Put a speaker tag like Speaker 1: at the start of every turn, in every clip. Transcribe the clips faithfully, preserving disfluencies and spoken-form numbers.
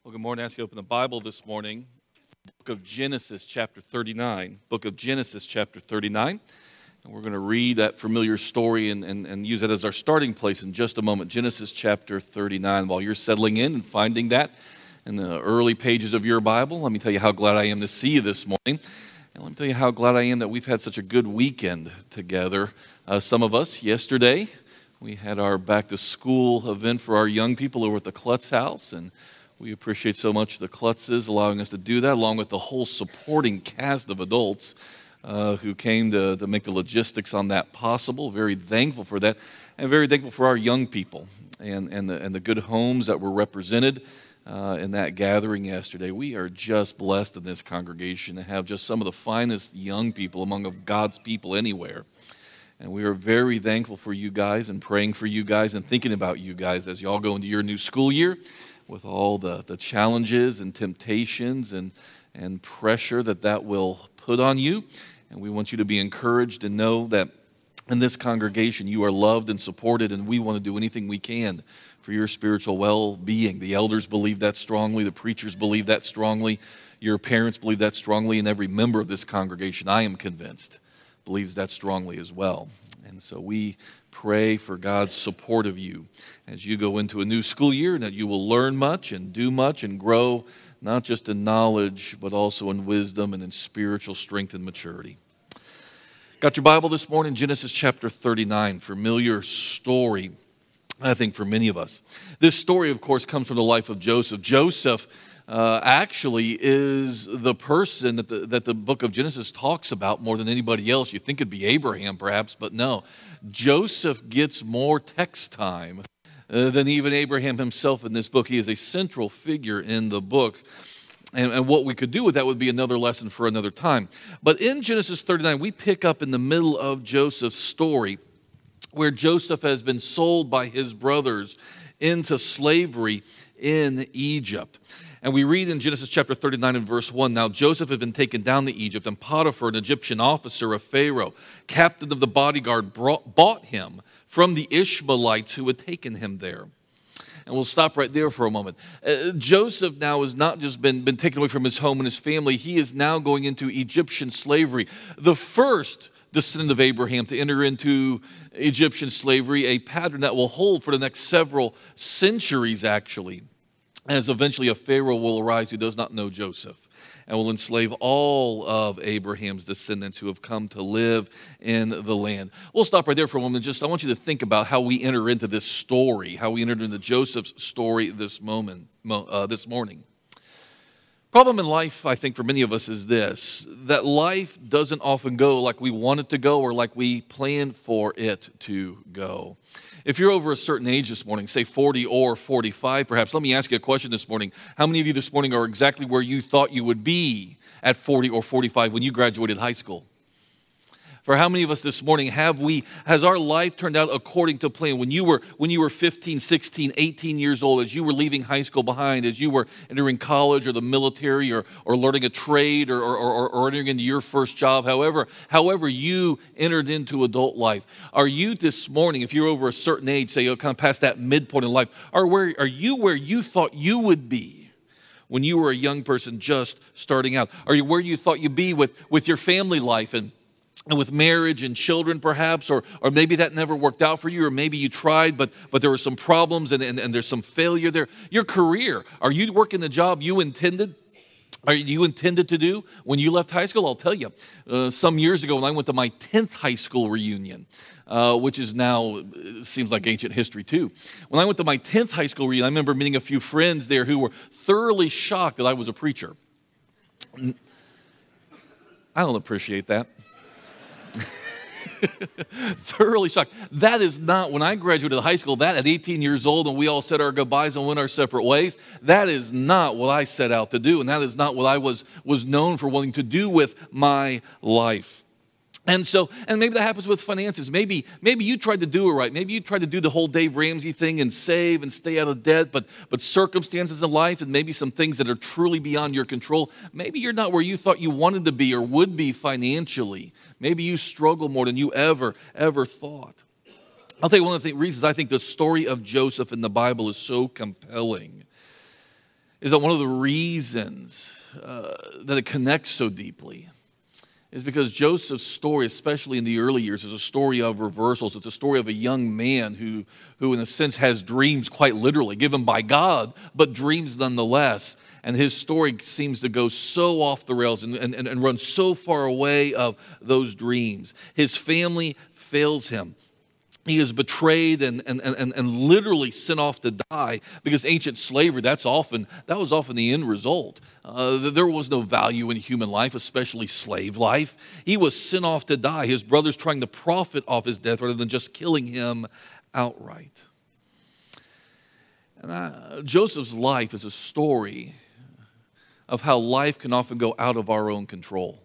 Speaker 1: Well, good morning. I ask you to open the Bible this morning. Book of Genesis, chapter thirty-nine. Book of Genesis, chapter thirty-nine. And we're going to read that familiar story and, and, and use it as our starting place in just a moment. Genesis, chapter thirty-nine. While you're settling in and finding that in the early pages of your Bible, let me tell you how glad I am to see you this morning. And let me tell you how glad I am that we've had such a good weekend together. Uh, some of us, yesterday, we had our back-to-school event for our young people over at the Klutz House, and we appreciate so much the Klutzes allowing us to do that, along with the whole supporting cast of adults uh, who came to, to make the logistics on that possible. Very thankful for that, and very thankful for our young people and, and, the, and the good homes that were represented uh, in that gathering yesterday. We are just blessed in this congregation to have just some of the finest young people among of God's people anywhere. And we are very thankful for you guys and praying for you guys and thinking about you guys as you all go into your new school year, with all the, the challenges and temptations and, and pressure that that will put on you. And we want you to be encouraged and know that in this congregation you are loved and supported, and we want to do anything we can for your spiritual well-being. The elders believe that strongly. The preachers believe that strongly. Your parents believe that strongly, and every member of this congregation, I am convinced, believes that strongly as well. And so we pray for God's support of you as you go into a new school year, and that you will learn much and do much and grow, not just in knowledge, but also in wisdom and in spiritual strength and maturity. Got your Bible this morning, Genesis chapter thirty-nine, familiar story, I think, for many of us. This story, of course, comes from the life of Joseph. Joseph Uh, actually is the person that the, that the book of Genesis talks about more than anybody else. You think it'd be Abraham perhaps, but no. Joseph gets more text time uh, than even Abraham himself in this book. He is a central figure in the book. And, and what we could do with that would be another lesson for another time. But in Genesis thirty-nine, we pick up in the middle of Joseph's story, where Joseph has been sold by his brothers into slavery in Egypt. And we read in Genesis chapter thirty-nine and verse one, "Now Joseph had been taken down to Egypt, and Potiphar, an Egyptian officer of Pharaoh, captain of the bodyguard, brought, bought him from the Ishmaelites who had taken him there." And we'll stop right there for a moment. Uh, Joseph now has not just been, been taken away from his home and his family. He is now going into Egyptian slavery. The first descendant of Abraham to enter into Egyptian slavery, a pattern that will hold for the next several centuries, actually, as eventually a Pharaoh will arise who does not know Joseph and will enslave all of Abraham's descendants who have come to live in the land. We'll stop right there for a moment. Just I want you to think about how we enter into this story, how we entered into Joseph's story this moment, uh, this morning. Problem in life, I think, for many of us is this, that life doesn't often go like we want it to go or like we plan for it to go. If you're over a certain age this morning, say forty or forty-five perhaps, let me ask you a question this morning. How many of you this morning are exactly where you thought you would be at forty or forty-five when you graduated high school? For how many of us this morning have we, has our life turned out according to plan? When you were when you were fifteen, sixteen, eighteen years old, as you were leaving high school behind, as you were entering college or the military or, or learning a trade or, or, or, or entering into your first job, however, however you entered into adult life, are you this morning, if you're over a certain age, say you're kind of past that midpoint in life, are, where, are you where you thought you would be when you were a young person just starting out? Are you where you thought you'd be with, with your family life and And with marriage and children perhaps, or or maybe that never worked out for you, or maybe you tried, but but there were some problems and, and, and there's some failure there. Your career, are you working the job you intended? Are you intended to do when you left high school? I'll tell you, uh, some years ago when I went to my tenth high school reunion, uh, which is now, uh, seems like ancient history too. When I went to my tenth high school reunion, I remember meeting a few friends there who were thoroughly shocked that I was a preacher. I don't appreciate that. Thoroughly shocked. That is not, when I graduated high school, that at eighteen years old and we all said our goodbyes and went our separate ways, that is not what I set out to do, and that is not what I was, was known for wanting to do with my life. And so, and maybe that happens with finances. Maybe, maybe you tried to do it right. Maybe you tried to do the whole Dave Ramsey thing and save and stay out of debt, but, but circumstances in life and maybe some things that are truly beyond your control, maybe you're not where you thought you wanted to be or would be financially. Maybe you struggle more than you ever, ever thought. I'll tell you one of the reasons I think the story of Joseph in the Bible is so compelling is that one of the reasons uh, that it connects so deeply is because Joseph's story, especially in the early years, is a story of reversals. It's a story of a young man who, who in a sense, has dreams quite literally, given by God, but dreams nonetheless. And his story seems to go so off the rails and, and, and run so far away of those dreams. His family fails him. He is betrayed and, and, and, and literally sent off to die, because ancient slavery, that's often, that was often the end result. Uh, there was no value in human life, especially slave life. He was sent off to die, his brothers trying to profit off his death rather than just killing him outright. And I, Joseph's life is a story of how life can often go out of our own control.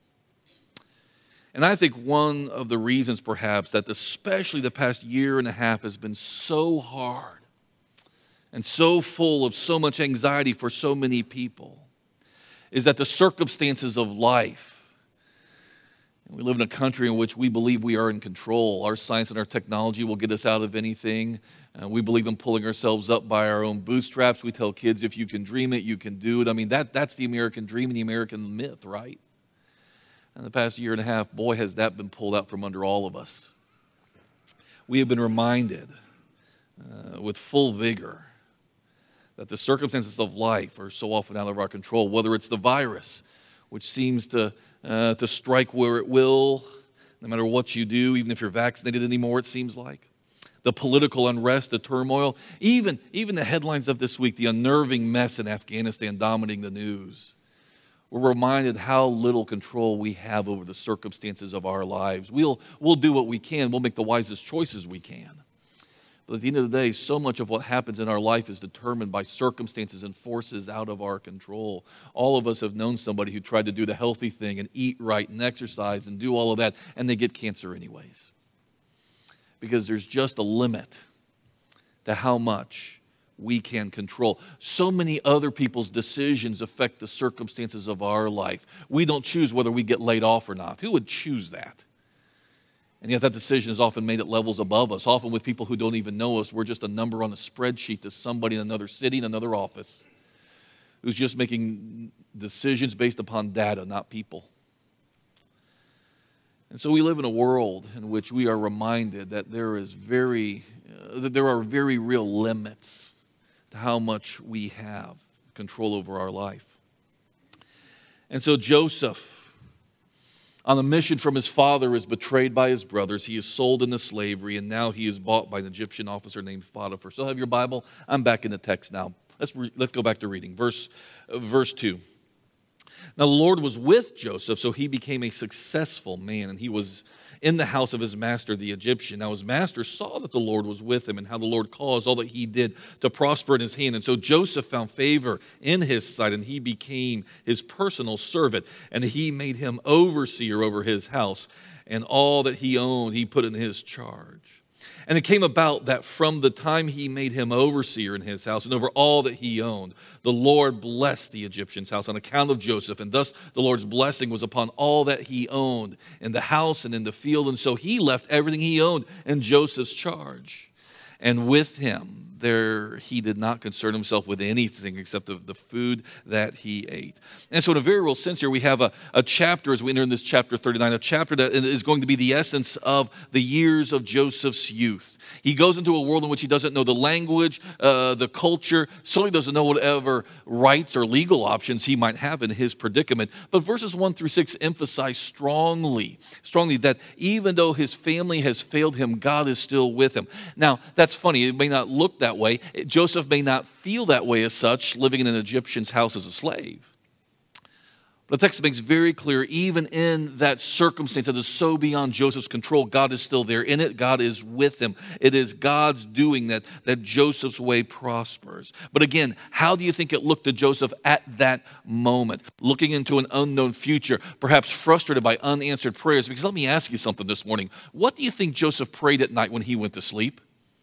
Speaker 1: And I think one of the reasons perhaps that especially the past year and a half has been so hard and so full of so much anxiety for so many people is that the circumstances of life, we live in a country in which we believe we are in control. Our science and our technology will get us out of anything. Uh, we believe in pulling ourselves up by our own bootstraps. We tell kids, if you can dream it, you can do it. I mean, that, that's the American dream and the American myth, right? In the past year and a half, boy, has that been pulled out from under all of us. We have been reminded uh, with full vigor that the circumstances of life are so often out of our control, whether it's the virus, which seems to, uh, to strike where it will, no matter what you do, even if you're vaccinated anymore, it seems like. The political unrest, the turmoil, even, even the headlines of this week, the unnerving mess in Afghanistan dominating the news. We're reminded how little control we have over the circumstances of our lives. We'll, we'll do what we can. We'll make the wisest choices we can. But at the end of the day, so much of what happens in our life is determined by circumstances and forces out of our control. All of us have known somebody who tried to do the healthy thing and eat right and exercise and do all of that, and they get cancer anyways. Because there's just a limit to how much we can control. So many other people's decisions affect the circumstances of our life. We don't choose whether we get laid off or not. Who would choose that? And yet that decision is often made at levels above us, often with people who don't even know us. We're just a number on a spreadsheet to somebody in another city, in another office, who's just making decisions based upon data, not people. And so we live in a world in which we are reminded that there is very, uh, that there are very real limits to how much we have control over our life. And so Joseph, on a mission from his father, is betrayed by his brothers. He is sold into slavery, and now he is bought by an Egyptian officer named Potiphar. So have your Bible? I'm back in the text now. Let's, re- let's go back to reading. Verse, uh, verse two. Now the Lord was with Joseph, so he became a successful man, and he was in the house of his master, the Egyptian. Now his master saw that the Lord was with him and how the Lord caused all that he did to prosper in his hand. And so Joseph found favor in his sight, and he became his personal servant, and he made him overseer over his house, and all that he owned he put in his charge. And it came about that from the time he made him overseer in his house and over all that he owned, the Lord blessed the Egyptian's house on account of Joseph. And thus the Lord's blessing was upon all that he owned in the house and in the field. And so he left everything he owned in Joseph's charge. And with him there he did not concern himself with anything except the, the food that he ate. And so in a very real sense here, we have a, a chapter as we enter in this chapter thirty-nine, a chapter that is going to be the essence of the years of Joseph's youth. He goes into a world in which he doesn't know the language, uh, the culture, certainly doesn't know whatever rights or legal options he might have in his predicament. But verses one through six emphasize strongly, strongly that even though his family has failed him, God is still with him. Now, that's funny. It may not look that way. Joseph may not feel that way as such, living in an Egyptian's house as a slave. But the text makes very clear, even in that circumstance that is so beyond Joseph's control, God is still there in it. God is with him. It is God's doing that, that Joseph's way prospers. But again, how do you think it looked to Joseph at that moment? Looking into an unknown future, perhaps frustrated by unanswered prayers. Because let me ask you something this morning. What do you think Joseph prayed at night when he went to sleep?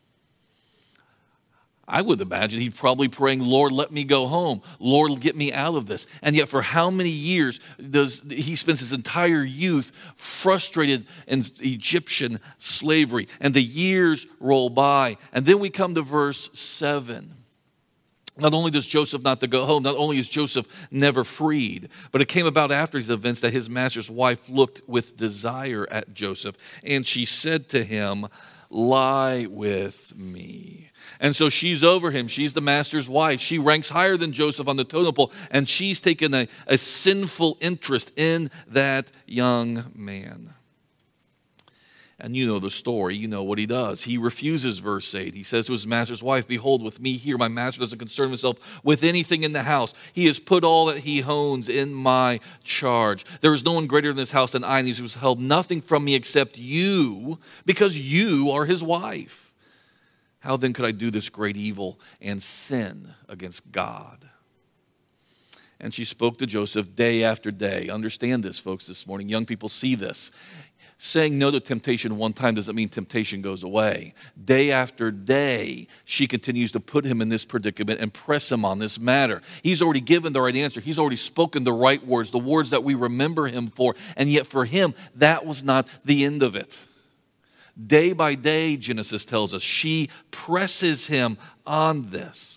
Speaker 1: I would imagine he'd probably praying, Lord, let me go home. Lord, get me out of this. And yet for how many years does he spends his entire youth frustrated in Egyptian slavery? And the years roll by. And then we come to verse seven. Not only does Joseph not to go home, not only is Joseph never freed, but it came about after these events that his master's wife looked with desire at Joseph, and she said to him, lie with me. And so she's over him. She's the master's wife. She ranks higher than Joseph on the totem pole, and she's taken a, a sinful interest in that young man. And you know the story. You know what he does. He refuses, verse eight. He says to his master's wife, behold, with me here, my master doesn't concern himself with anything in the house. He has put all that he owns in my charge. There is no one greater in this house than I, and he has held nothing from me except you, because you are his wife. How then could I do this great evil and sin against God? And she spoke to Joseph day after day. Understand this, folks, this morning. Young people, see this. Saying no to temptation one time doesn't mean temptation goes away. Day after day, she continues to put him in this predicament and press him on this matter. He's already given the right answer. He's already spoken the right words, the words that we remember him for. And yet for him, that was not the end of it. Day by day, Genesis tells us, she presses him on this.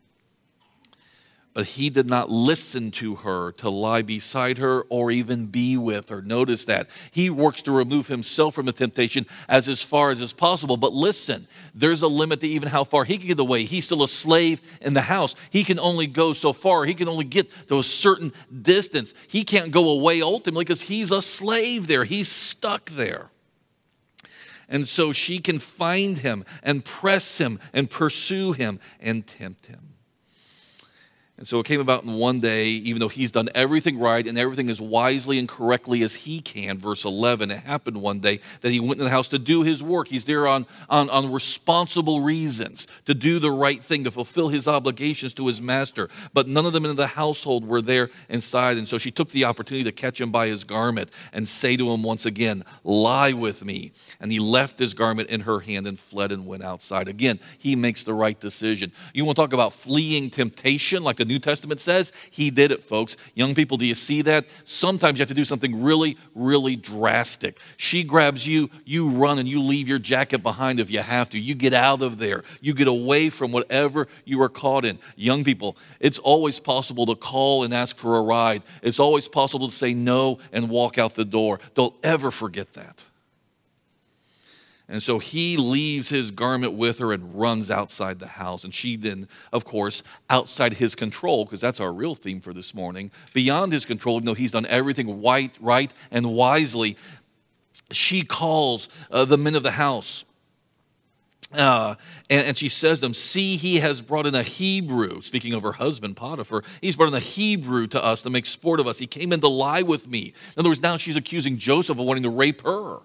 Speaker 1: But he did not listen to her to lie beside her or even be with her. Notice that. He works to remove himself from the temptation as, as far as is possible. But listen, there's a limit to even how far he can get away. He's still a slave in the house. He can only go so far. He can only get to a certain distance. He can't go away ultimately because he's a slave there. He's stuck there. And so she can find him and press him and pursue him and tempt him. And so it came about in one day, even though he's done everything right and everything as wisely and correctly as he can, verse eleven, it happened one day that he went in the house to do his work. He's there on, on, on responsible reasons, to do the right thing, to fulfill his obligations to his master. But none of them in the household were there inside. And so she took the opportunity to catch him by his garment and say to him once again, lie with me. And he left his garment in her hand and fled and went outside. Again, he makes the right decision. You want to talk about fleeing temptation like the New Testament says? He did it, folks. Young people, do you see that? Sometimes you have to do something really, really drastic. She grabs you, you run and you leave your jacket behind if you have to. You get out of there. You get away from whatever you are caught in. Young people, it's always possible to call and ask for a ride. It's always possible to say no and walk out the door. Don't ever forget that. And so he leaves his garment with her and runs outside the house. And she then, of course, outside his control, because that's our real theme for this morning, beyond his control, even though he's done everything right, right and wisely, she calls uh, the men of the house. Uh, and, and she says to them, see, he has brought in a Hebrew, speaking of her husband, Potiphar, he's brought in a Hebrew to us to make sport of us. He came in to lie with me. In other words, now she's accusing Joseph of wanting to rape her.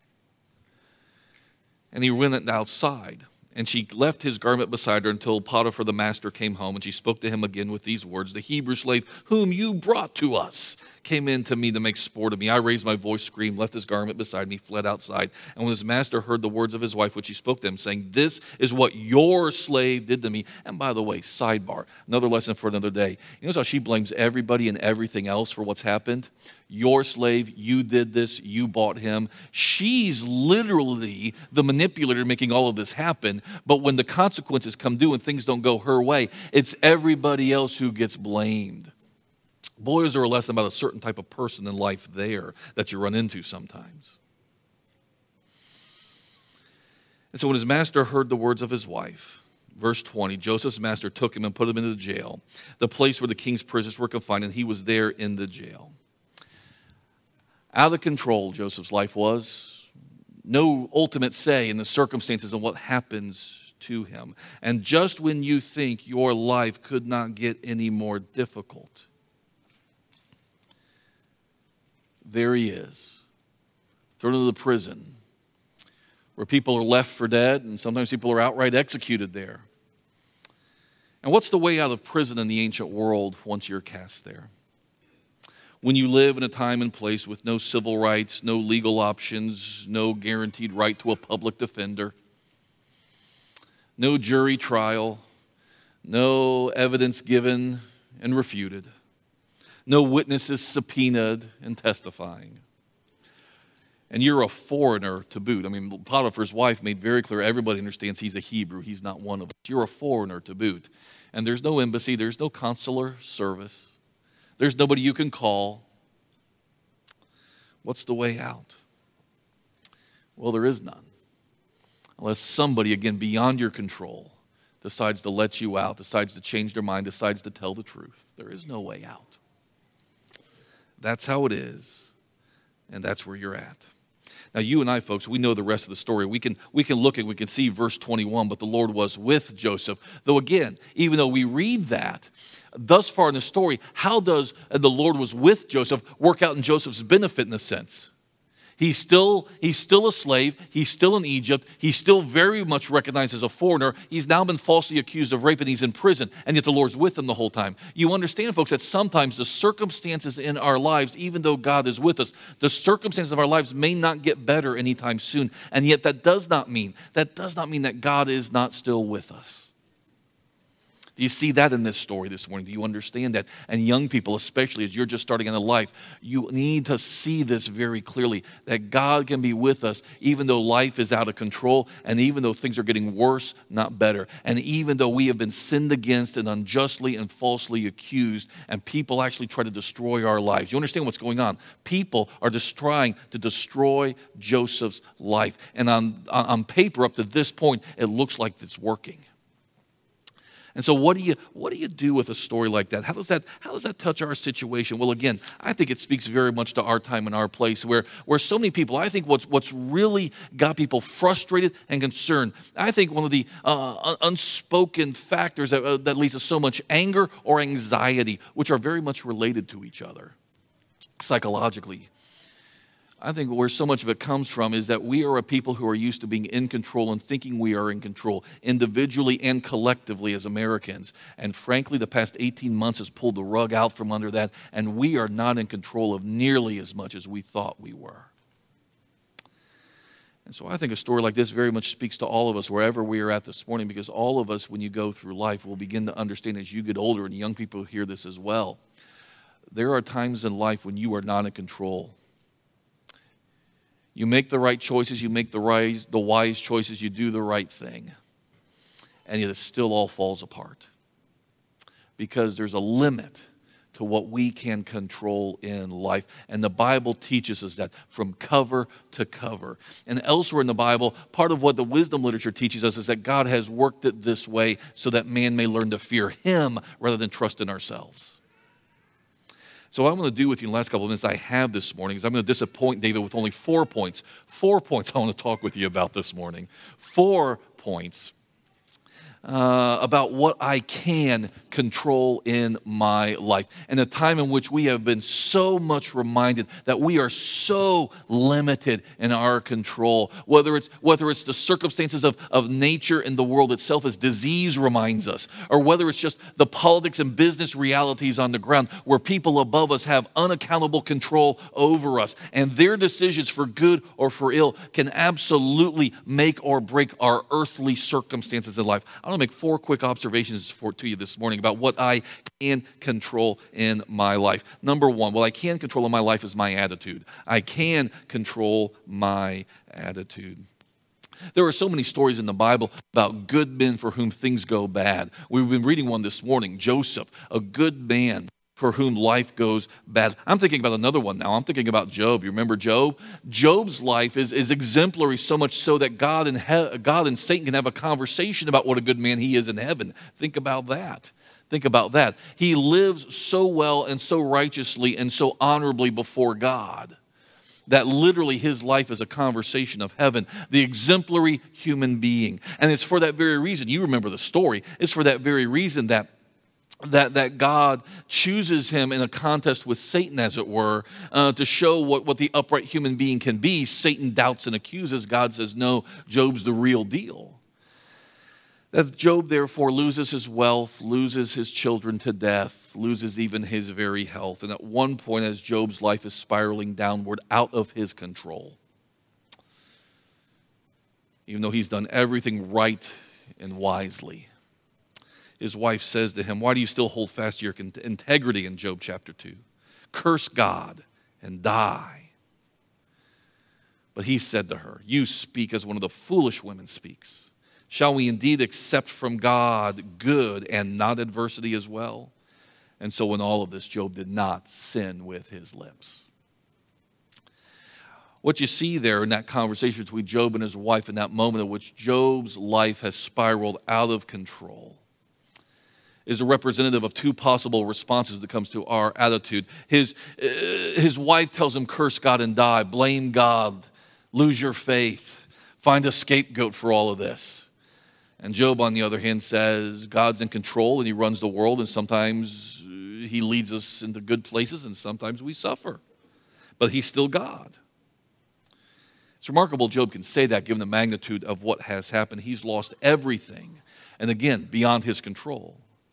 Speaker 1: And he went outside, and she left his garment beside her until Potiphar the master came home, and she spoke to him again with these words, the Hebrew slave whom you brought to us came in to me to make sport of me. I raised my voice, screamed, left his garment beside me, fled outside. And when his master heard the words of his wife, which he spoke to him, saying, this is what your slave did to me. And by the way, sidebar, another lesson for another day. You know how she blames everybody and everything else for what's happened? Your slave, you did this, you bought him. She's literally the manipulator making all of this happen. But when the consequences come due and things don't go her way, it's everybody else who gets blamed. Boy, is there a lesson about a certain type of person in life there that you run into sometimes. And so when his master heard the words of his wife, verse twenty, Joseph's master took him and put him into jail, the place where the king's prisoners were confined, and he was there in the jail. Out of control, Joseph's life was. No ultimate say in the circumstances of what happens to him. And just when you think your life could not get any more difficult, there he is, thrown into the prison, where people are left for dead, and sometimes people are outright executed there. And what's the way out of prison in the ancient world once you're cast there? When you live in a time and place with no civil rights, no legal options, no guaranteed right to a public defender, no jury trial, no evidence given and refuted, no witnesses subpoenaed and testifying. And you're a foreigner to boot. I mean, Potiphar's wife made very clear, everybody understands he's a Hebrew. He's not one of us. You're a foreigner to boot. And there's no embassy. There's no consular service. There's nobody you can call. What's the way out? Well, there is none. Unless somebody, again, beyond your control, decides to let you out, decides to change their mind, decides to tell the truth. There is no way out. That's how it is, and that's where you're at. Now, you and I, folks, we know the rest of the story. We can, we can look and we can see verse twenty-one, but the Lord was with Joseph. Though, again, even though we read that, thus far in the story, how does the Lord was with Joseph work out in Joseph's benefit in a sense? He's still, he's still a slave. He's still in Egypt. He's still very much recognized as a foreigner. He's now been falsely accused of rape, and he's in prison, and yet the Lord's with him the whole time. You understand, folks, that sometimes the circumstances in our lives, even though God is with us, the circumstances of our lives may not get better anytime soon, and yet that does not mean, that does not mean that God is not still with us. Do you see that in this story this morning? Do you understand that? And young people, especially as you're just starting into life, you need to see this very clearly, that God can be with us even though life is out of control, and even though things are getting worse, not better. And even though we have been sinned against and unjustly and falsely accused, and people actually try to destroy our lives. You understand what's going on? People are just trying to destroy Joseph's life. And on, on paper, up to this point, it looks like it's working. And so what do you what do you do with a story like that? How does that how does that touch our situation? Well, again, I think it speaks very much to our time and our place where, where so many people, I think what's what's really got people frustrated and concerned, I think one of the uh, unspoken factors that, uh, that leads to so much anger or anxiety, which are very much related to each other psychologically. I think where so much of it comes from is that we are a people who are used to being in control and thinking we are in control individually and collectively as Americans. And frankly, the past eighteen months has pulled the rug out from under that, and we are not in control of nearly as much as we thought we were. And so I think a story like this very much speaks to all of us wherever we are at this morning, because all of us, when you go through life, will begin to understand as you get older, and young people hear this as well. There are times in life when you are not in control. You make the right choices, you make the right, the wise choices, you do the right thing. And yet it still all falls apart. Because there's a limit to what we can control in life. And the Bible teaches us that from cover to cover. And elsewhere in the Bible, part of what the wisdom literature teaches us is that God has worked it this way so that man may learn to fear him rather than trust in ourselves. So what I'm going to do with you in the last couple of minutes I have this morning is I'm going to disappoint David with only four points. Four points I want to talk with you about this morning. Four points uh, about what I can control in my life. And a time in which we have been so much reminded that we are so limited in our control. Whether it's whether it's the circumstances of, of nature and the world itself, as disease reminds us, or whether it's just the politics and business realities on the ground where people above us have unaccountable control over us. And their decisions for good or for ill can absolutely make or break our earthly circumstances in life. I want to make four quick observations for to you this morning about what I can control in my life. Number one, what I can control in my life is my attitude. I can control my attitude. There are so many stories in the Bible about good men for whom things go bad. We've been reading one this morning, Joseph, a good man for whom life goes bad. I'm thinking about another one now. I'm thinking about Job. You remember Job? Job's life is, is exemplary, so much so that God and, he- God and Satan can have a conversation about what a good man he is in heaven. Think about that. Think about that. He lives so well and so righteously and so honorably before God that literally his life is a conversation of heaven, the exemplary human being. And it's for that very reason, you remember the story, it's for that very reason that That, that God chooses him in a contest with Satan, as it were, uh, to show what, what the upright human being can be. Satan doubts and accuses. God says, no, Job's the real deal. That Job, therefore, loses his wealth, loses his children to death, loses even his very health. And at one point, as Job's life is spiraling downward out of his control, even though he's done everything right and wisely, his wife says to him, why do you still hold fast to your integrity in Job chapter two? Curse God and die. But he said to her, you speak as one of the foolish women speaks. Shall we indeed accept from God good and not adversity as well? And so in all of this, Job did not sin with his lips. What you see there in that conversation between Job and his wife in that moment in which Job's life has spiraled out of control is a representative of two possible responses when it comes to our attitude. His, uh, his wife tells him, curse God and die, blame God, lose your faith, find a scapegoat for all of this. And Job, on the other hand, says God's in control and he runs the world, and sometimes he leads us into good places and sometimes we suffer. But he's still God. It's remarkable Job can say that given the magnitude of what has happened. He's lost everything, and again, beyond his control.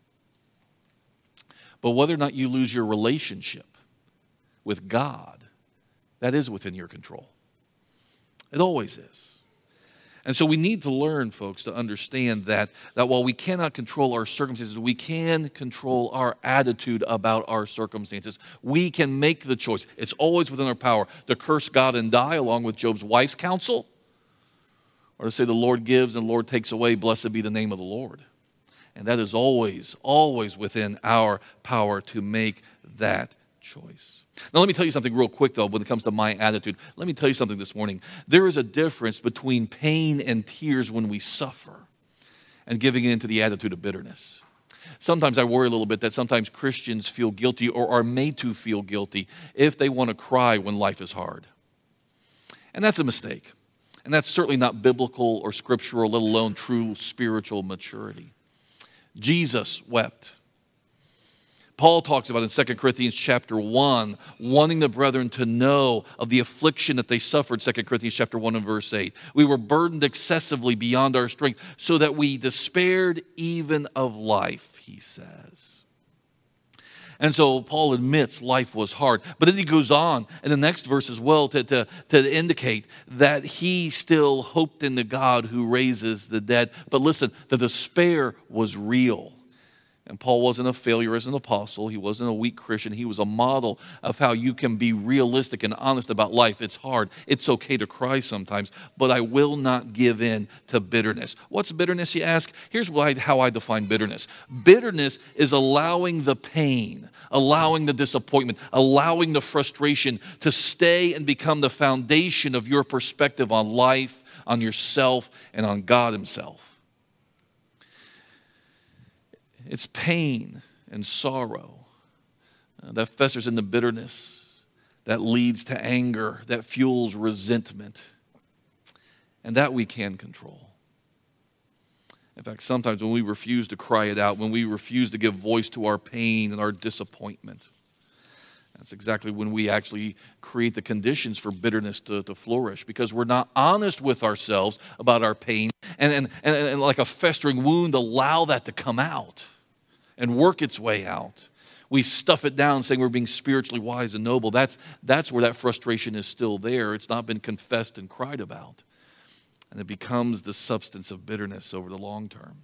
Speaker 1: But whether or not you lose your relationship with God, that is within your control. It always is. And so we need to learn, folks, to understand that, that while we cannot control our circumstances, we can control our attitude about our circumstances. We can make the choice. It's always within our power to curse God and die, along with Job's wife's counsel, or to say the Lord gives and the Lord takes away, blessed be the name of the Lord. And that is always, always within our power to make that choice. Now let me tell you something real quick though when it comes to my attitude. Let me tell you something this morning. There is a difference between pain and tears when we suffer and giving into the attitude of bitterness. Sometimes I worry a little bit that sometimes Christians feel guilty or are made to feel guilty if they want to cry when life is hard. And that's a mistake. And that's certainly not biblical or scriptural, let alone true spiritual maturity. Jesus wept. Paul talks about in Second Corinthians chapter one, wanting the brethren to know of the affliction that they suffered, Second Corinthians chapter one and verse eight. We were burdened excessively beyond our strength, so that we despaired even of life, he says. And so Paul admits life was hard. But then he goes on in the next verse as well to, to, to indicate that he still hoped in the God who raises the dead. But listen, the despair was real. And Paul wasn't a failure as an apostle. He wasn't a weak Christian. He was a model of how you can be realistic and honest about life. It's hard. It's okay to cry sometimes, but I will not give in to bitterness. What's bitterness, you ask? Here's how I define bitterness. Bitterness is allowing the pain, allowing the disappointment, allowing the frustration to stay and become the foundation of your perspective on life, on yourself, and on God himself. It's pain and sorrow uh, that festers in the bitterness, that leads to anger, that fuels resentment, and that we can control. In fact, sometimes when we refuse to cry it out, when we refuse to give voice to our pain and our disappointment, that's exactly when we actually create the conditions for bitterness to, to flourish, because we're not honest with ourselves about our pain, and, and, and, and like a festering wound, allow that to come out and work its way out. We stuff it down saying we're being spiritually wise and noble. That's, that's where that frustration is still there. It's not been confessed and cried about. And it becomes the substance of bitterness over the long term.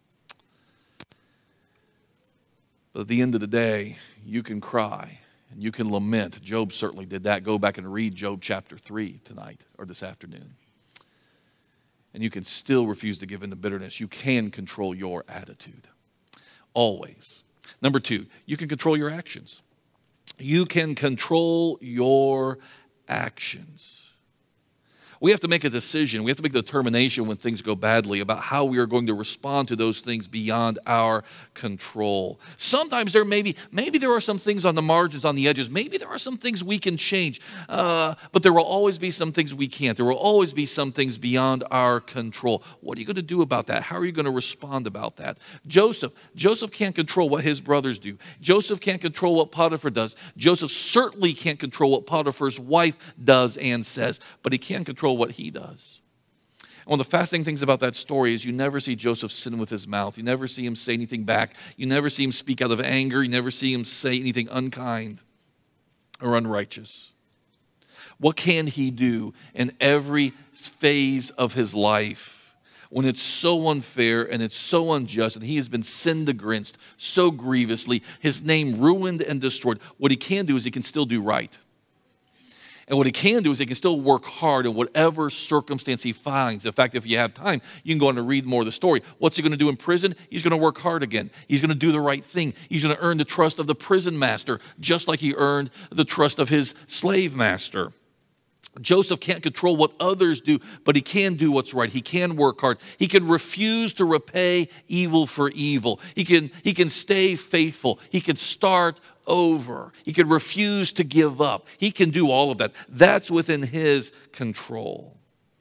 Speaker 1: But at the end of the day, you can cry and you can lament. Job certainly did that. Go back and read Job chapter three tonight or this afternoon. And you can still refuse to give in to bitterness. You can control your attitude. Always. Number two, you can control your actions. You can control your actions. We have to make a decision. We have to make a determination when things go badly about how we are going to respond to those things beyond our control. Sometimes there may be, maybe there are some things on the margins, on the edges. Maybe there are some things we can change. Uh, but there will always be some things we can't. There will always be some things beyond our control. What are you going to do about that? How are you going to respond about that? Joseph, Joseph can't control what his brothers do. Joseph can't control what Potiphar does. Joseph certainly can't control what Potiphar's wife does and says, but he can control what he does. And one of the fascinating things about that story is you never see Joseph sin with his mouth. You never see him say anything back. You never see him speak out of anger. You never see him say anything unkind or unrighteous. What can he do in every phase of his life when it's so unfair and it's so unjust and he has been sinned against so grievously, his name ruined and destroyed? What he can do is he can still do right. And what he can do is he can still work hard in whatever circumstance he finds. In fact, if you have time, you can go on and read more of the story. What's he going to do in prison? He's going to work hard again. He's going to do the right thing. He's going to earn the trust of the prison master, just like he earned the trust of his slave master. Joseph can't control what others do, but he can do what's right. He can work hard. He can refuse to repay evil for evil. He can, he can stay faithful. He can start over. He can refuse to give up. He can do all of that. That's within his control.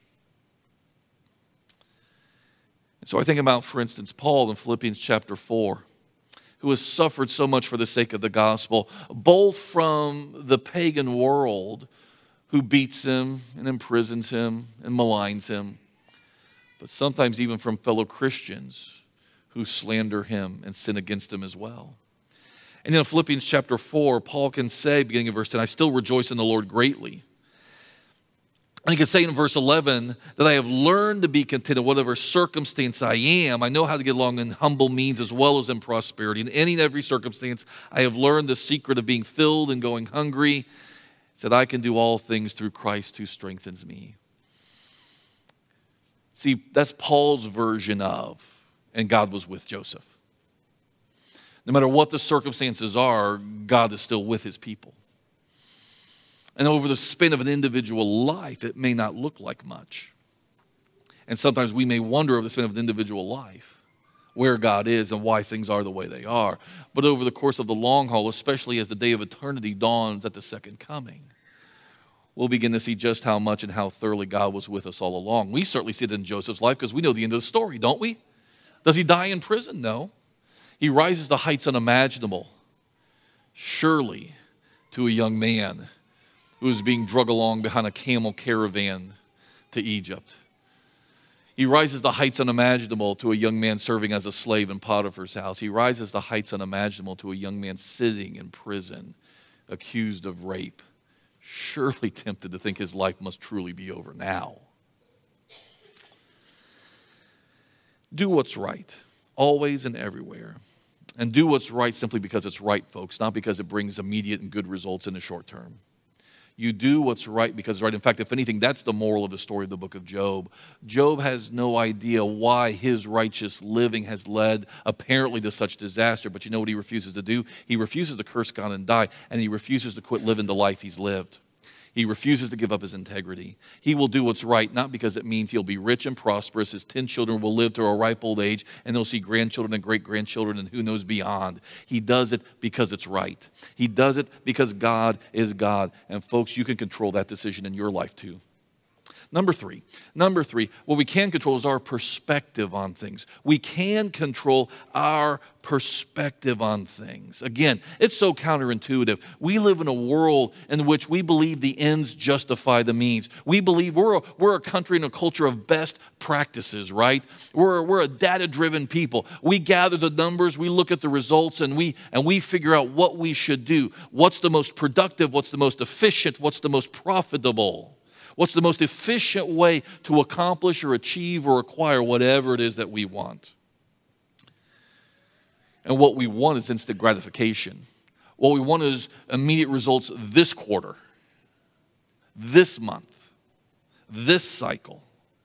Speaker 1: And so I think about, for instance, Paul in Philippians chapter four, who has suffered so much for the sake of the gospel, both from the pagan world who beats him and imprisons him and maligns him, but sometimes even from fellow Christians who slander him and sin against him as well. And in Philippians chapter four, Paul can say, beginning in verse ten, I still rejoice in the Lord greatly. And he can say in verse eleven that I have learned to be content in whatever circumstance I am. I know how to get along in humble means as well as in prosperity. In any and every circumstance, I have learned the secret of being filled and going hungry. He said, I can do all things through Christ who strengthens me. See, that's Paul's version of, and God was with Joseph. No matter what the circumstances are, God is still with his people. And over the span of an individual life, it may not look like much. And sometimes we may wonder over the span of an individual life where God is and why things are the way they are. But over the course of the long haul, especially as the day of eternity dawns at the second coming, we'll begin to see just how much and how thoroughly God was with us all along. We certainly see it in Joseph's life because we know the end of the story, don't we? Does he die in prison? No. He rises to heights unimaginable, surely to a young man who is being dragged along behind a camel caravan to Egypt. He rises to heights unimaginable to a young man serving as a slave in Potiphar's house. He rises to heights unimaginable to a young man sitting in prison, accused of rape, surely tempted to think his life must truly be over now. Do what's right, always and everywhere. And do what's right simply because it's right, folks, not because it brings immediate and good results in the short term. You do what's right because it's right. In fact, if anything, that's the moral of the story of the book of Job. Job has no idea why his righteous living has led apparently to such disaster. But you know what he refuses to do? He refuses to curse God and die, and he refuses to quit living the life he's lived. He refuses to give up his integrity. He will do what's right, not because it means he'll be rich and prosperous. His ten children will live to a ripe old age, and they'll see grandchildren and great-grandchildren and who knows beyond. He does it because it's right. He does it because God is God. And folks, you can control that decision in your life too. Number three, number three, what we can control is our perspective on things. We can control our perspective on things. Again, it's so counterintuitive. We live in a world in which we believe the ends justify the means. We believe we're a, we're a country and a culture of best practices, right? We're, we're a data-driven people. We gather the numbers, we look at the results, and we, and we figure out what we should do. What's the most productive? What's the most efficient? What's the most profitable? What's the most efficient way to accomplish or achieve or acquire whatever it is that we want? And what we want is instant gratification. What we want is immediate results this quarter, this month, this cycle.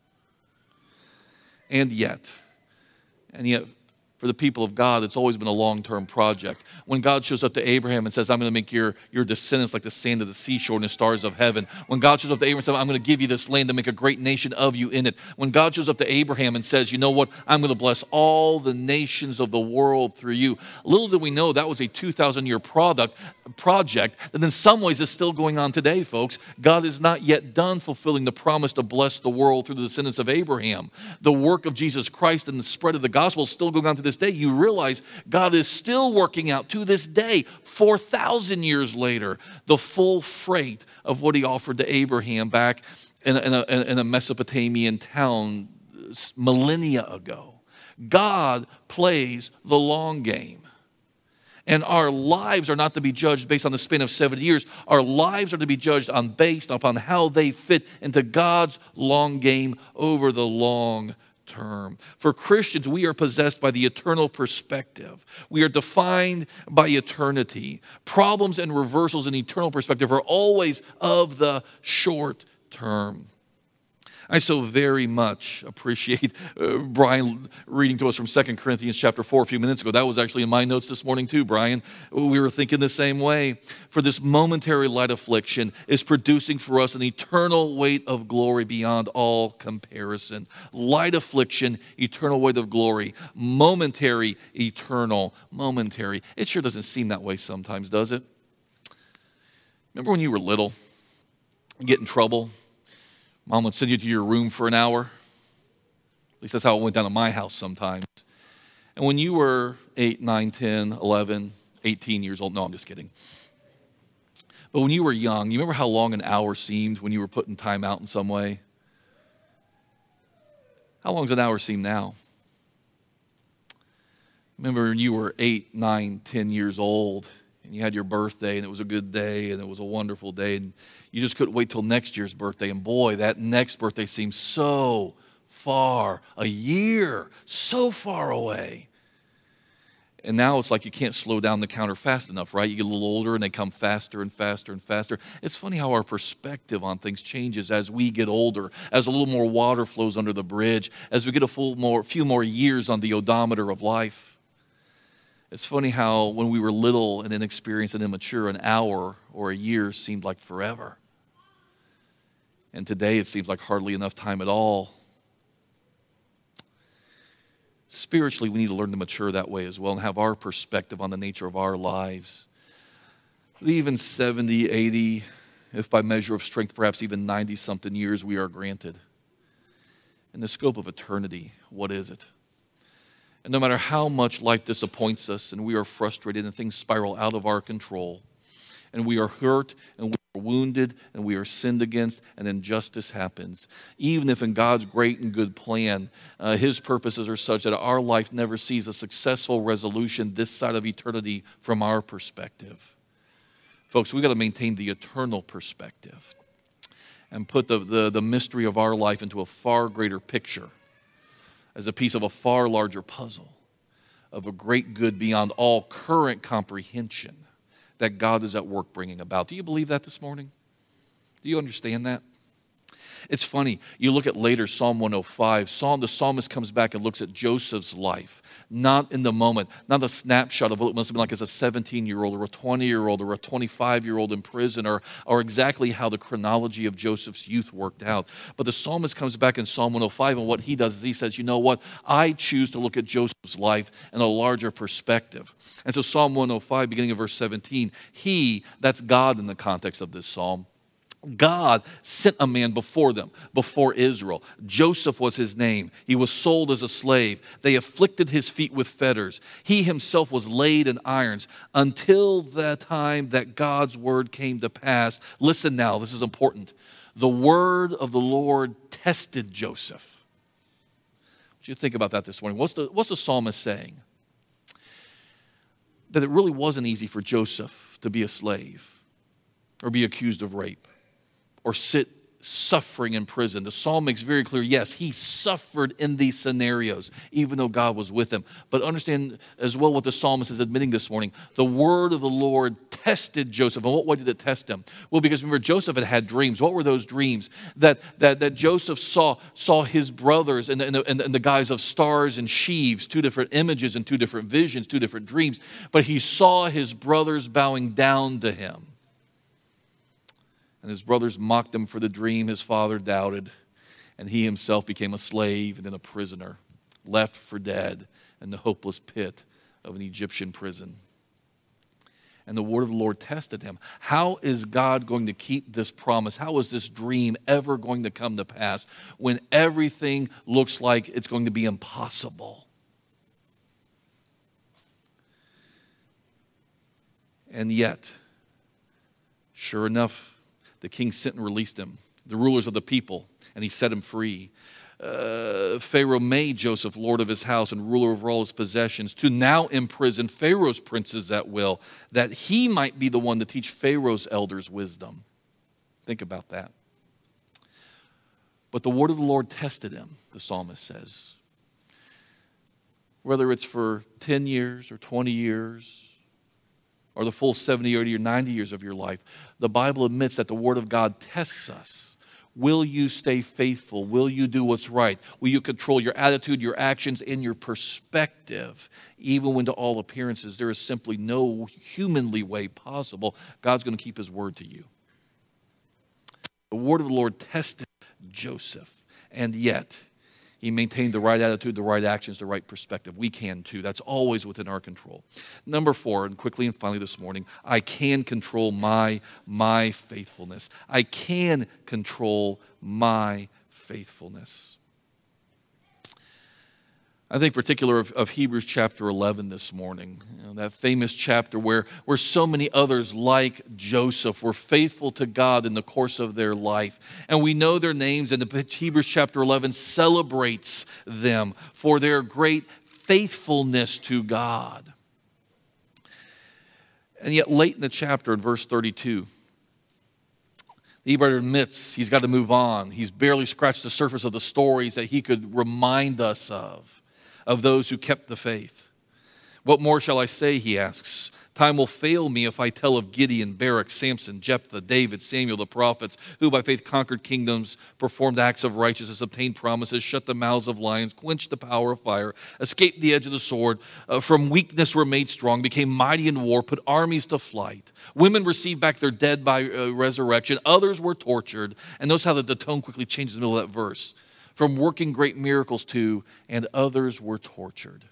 Speaker 1: And yet, and yet, for the people of God, it's always been a long-term project. When God shows up to Abraham and says, I'm going to make your, your descendants like the sand of the seashore and the stars of heaven. When God shows up to Abraham and says, I'm going to give you this land to make a great nation of you in it. When God shows up to Abraham and says, you know what, I'm going to bless all the nations of the world through you. Little did we know that was a two thousand year product, project that in some ways is still going on today, folks. God is not yet done fulfilling the promise to bless the world through the descendants of Abraham. The work of Jesus Christ and the spread of the gospel is still going on to this day. You realize God is still working out to this day, four thousand years later, the full freight of what he offered to Abraham back in a, in a, in a Mesopotamian town millennia ago. God plays the long game. And our lives are not to be judged based on the span of seventy years. Our lives are to be judged on based upon how they fit into God's long game over the long term. For Christians, we are possessed by the eternal perspective. We are defined by eternity. Problems and reversals in eternal perspective are always of the short term. I so very much appreciate uh, Brian reading to us from Second Corinthians chapter four a few minutes ago. That was actually in my notes this morning too, Brian. We were thinking the same way. For this momentary light affliction is producing for us an eternal weight of glory beyond all comparison. Light affliction, eternal weight of glory. Momentary, eternal, momentary. It sure doesn't seem that way sometimes, does it? Remember when you were little, you get in trouble, Mom would send you to your room for an hour. At least that's how it went down at my house sometimes. And when you were eight, nine, ten, eleven, eighteen years old, no, I'm just kidding. But when you were young, you remember how long an hour seemed when you were put in time out in some way? How long does an hour seem now? Remember when you were eight, nine, ten years old, and you had your birthday, and it was a good day, and it was a wonderful day, and you just couldn't wait till next year's birthday. And boy, that next birthday seems so far, a year, so far away. And now it's like you can't slow down the counter fast enough, right? You get a little older, and they come faster and faster and faster. It's funny how our perspective on things changes as we get older, as a little more water flows under the bridge, as we get a full more, few more years on the odometer of life. It's funny how when we were little and inexperienced and immature, an hour or a year seemed like forever. And today it seems like hardly enough time at all. Spiritually, we need to learn to mature that way as well and have our perspective on the nature of our lives. Even seventy, eighty, if by measure of strength, perhaps even ninety-something years we are granted. In the scope of eternity, what is it? And no matter how much life disappoints us and we are frustrated and things spiral out of our control, and we are hurt and we are wounded and we are sinned against and injustice happens, even if in God's great and good plan, uh, His purposes are such that our life never sees a successful resolution this side of eternity from our perspective. Folks, we've got to maintain the eternal perspective and put the, the, the mystery of our life into a far greater picture, as a piece of a far larger puzzle of a great good beyond all current comprehension that God is at work bringing about. Do you believe that this morning? Do you understand that? It's funny, you look at later Psalm one oh five, Psalm, the psalmist comes back and looks at Joseph's life, not in the moment, not a snapshot of what it must have been like as a seventeen-year-old or a twenty-year-old or a twenty-five-year-old in prison, or, or exactly how the chronology of Joseph's youth worked out. But the psalmist comes back in Psalm one oh five, and what he does is he says, you know what, I choose to look at Joseph's life in a larger perspective. And so Psalm one oh five, beginning of verse seventeen, he, that's God in the context of this psalm, God sent a man before them, before Israel. Joseph was his name. He was sold as a slave. They afflicted his feet with fetters. He himself was laid in irons until the time that God's word came to pass. Listen now, this is important. The word of the Lord tested Joseph. What do you think about that this morning? What's the, what's the psalmist saying? That it really wasn't easy for Joseph to be a slave or be accused of rape, or sit suffering in prison. The psalm makes very clear, yes, he suffered in these scenarios, even though God was with him. But understand as well what the psalmist is admitting this morning. The word of the Lord tested Joseph. And what way did it test him? Well, because remember, Joseph had had dreams. What were those dreams? That that, that Joseph saw, saw his brothers in the, in, the, in the guise of stars and sheaves, two different images and two different visions, two different dreams. But he saw his brothers bowing down to him. And his brothers mocked him for the dream. His father doubted. And he himself became a slave and then a prisoner, left for dead in the hopeless pit of an Egyptian prison. And the word of the Lord tested him. How is God going to keep this promise? How is this dream ever going to come to pass when everything looks like it's going to be impossible? And yet, sure enough, the king sent and released him, the rulers of the people, and he set him free. Uh, Pharaoh made Joseph lord of his house and ruler over all his possessions, to now imprison Pharaoh's princes at will, that he might be the one to teach Pharaoh's elders wisdom. Think about that. But the word of the Lord tested him, the psalmist says. whether it's for ten years or twenty years or the full seventy, eighty, or ninety years of your life, the Bible admits that the Word of God tests us. Will you stay faithful? Will you do what's right? Will you control your attitude, your actions, and your perspective, even when to all appearances there is simply no humanly way possible? God's going to keep His word to you. The word of the Lord tested Joseph, and yet he maintained the right attitude, the right actions, the right perspective. We can too. That's always within our control. Number four, and quickly and finally this morning, I can control my, my faithfulness. I can control my faithfulness. I think particular of, of Hebrews chapter eleven this morning, you know, that famous chapter where, where so many others like Joseph were faithful to God in the course of their life. And we know their names, and the Hebrews chapter eleven celebrates them for their great faithfulness to God. And yet late in the chapter, in verse thirty-two, the Hebrew admits he's got to move on. He's barely scratched the surface of the stories that he could remind us of. Of those who kept the faith. What more shall I say, he asks. Time will fail me if I tell of Gideon, Barak, Samson, Jephthah, David, Samuel, the prophets, who by faith conquered kingdoms, performed acts of righteousness, obtained promises, shut the mouths of lions, quenched the power of fire, escaped the edge of the sword, uh, from weakness were made strong, became mighty in war, put armies to flight. Women received back their dead by uh, resurrection. Others were tortured. And notice how the, the tone quickly changes in the middle of that verse. From working great miracles to, and others were tortured,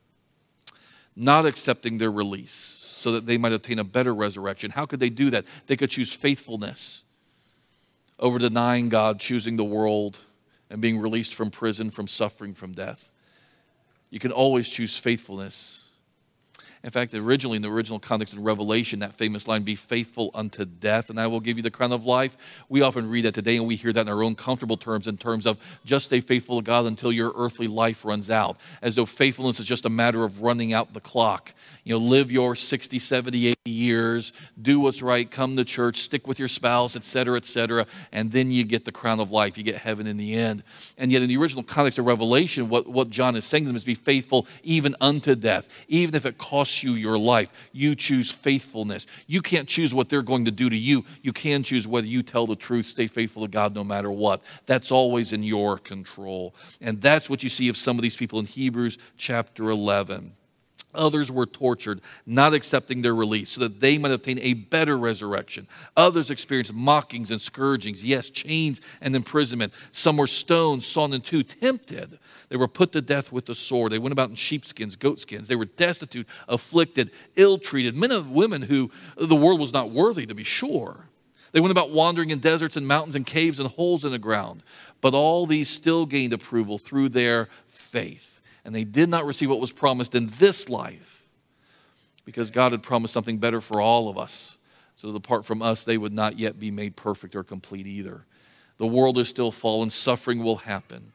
Speaker 1: not accepting their release so that they might obtain a better resurrection. How could they do that? They could choose faithfulness over denying God, choosing the world, and being released from prison, from suffering, from death. You can always choose faithfulness. In fact, originally, in the original context in Revelation, that famous line, be faithful unto death, and I will give you the crown of life. We often read that today, and we hear that in our own comfortable terms, in terms of just stay faithful to God until your earthly life runs out, as though faithfulness is just a matter of running out the clock. You know, live your sixty, seventy, eighty years, do what's right, come to church, stick with your spouse, et cetera, et cetera, and then you get the crown of life. You get heaven in the end. And yet, in the original context of Revelation, what, what John is saying to them is be faithful even unto death, even if it costs you your life. You choose faithfulness. You can't choose what they're going to do to you. You can choose whether you tell the truth, stay faithful to God no matter what. That's always in your control. And that's what you see of some of these people in Hebrews chapter eleven. Others were tortured, not accepting their release, so that they might obtain a better resurrection. Others experienced mockings and scourgings, yes, chains and imprisonment. Some were stoned, sawn in two, tempted. They were put to death with the sword. They went about in sheepskins, goatskins. They were destitute, afflicted, ill-treated, men and women who the world was not worthy, to be sure. They went about wandering in deserts and mountains and caves and holes in the ground. But all these still gained approval through their faith. And they did not receive what was promised in this life because God had promised something better for all of us. So that apart from us, they would not yet be made perfect or complete either. The world is still fallen. Suffering will happen.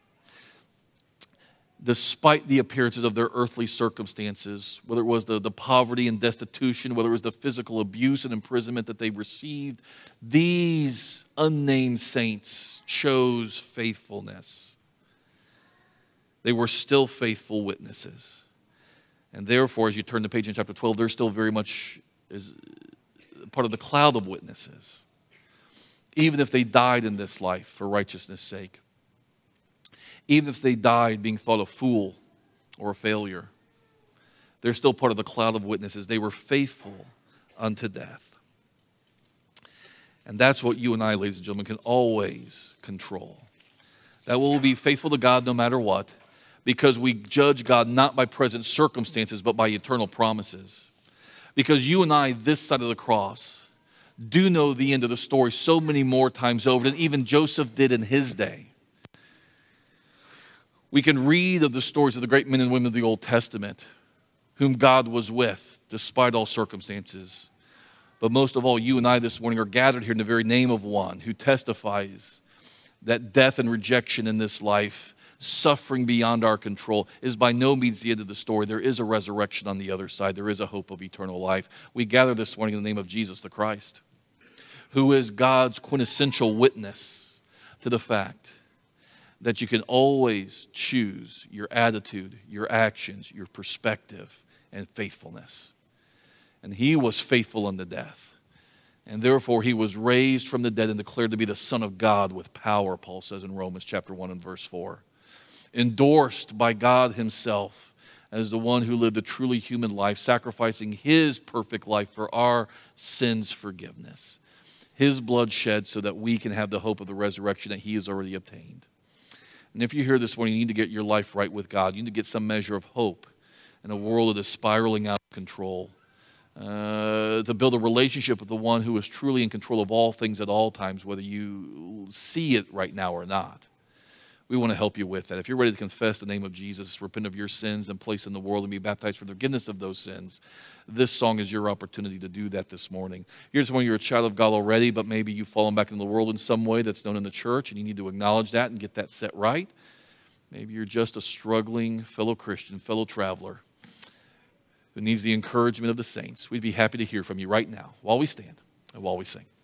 Speaker 1: Despite the appearances of their earthly circumstances, whether it was the, the poverty and destitution, whether it was the physical abuse and imprisonment that they received, these unnamed saints chose faithfulness. They were still faithful witnesses. And therefore, as you turn the page in chapter twelve, they're still very much is part of the cloud of witnesses. Even if they died in this life for righteousness' sake. Even if they died being thought a fool or a failure. They're still part of the cloud of witnesses. They were faithful unto death. And that's what you and I, ladies and gentlemen, can always control. That we'll be faithful to God no matter what. Because we judge God not by present circumstances, but by eternal promises. Because you and I, this side of the cross, do know the end of the story so many more times over than even Joseph did in his day. We can read of the stories of the great men and women of the Old Testament, whom God was with, despite all circumstances. But most of all, you and I this morning are gathered here in the very name of one who testifies that death and rejection in this life, suffering beyond our control, is by no means the end of the story. There is a resurrection on the other side. There is a hope of eternal life. We gather this morning in the name of Jesus the Christ, who is God's quintessential witness to the fact that you can always choose your attitude, your actions, your perspective, and faithfulness. And he was faithful unto death. And therefore he was raised from the dead and declared to be the Son of God with power, Paul says in Romans chapter one and verse four. Endorsed by God himself as the one who lived a truly human life, sacrificing his perfect life for our sins' forgiveness. His blood shed so that we can have the hope of the resurrection that he has already obtained. And if you're here this morning, you need to get your life right with God. You need to get some measure of hope in a world that is spiraling out of control. Uh, to build a relationship with the one who is truly in control of all things at all times, whether you see it right now or not. We want to help you with that. If you're ready to confess the name of Jesus, repent of your sins and place in the world and be baptized for the forgiveness of those sins, this song is your opportunity to do that this morning. You're just when you're a child of God already, but maybe you've fallen back into the world in some way that's known in the church, and you need to acknowledge that and get that set right. Maybe you're just a struggling fellow Christian, fellow traveler who needs the encouragement of the saints. We'd be happy to hear from you right now while we stand and while we sing.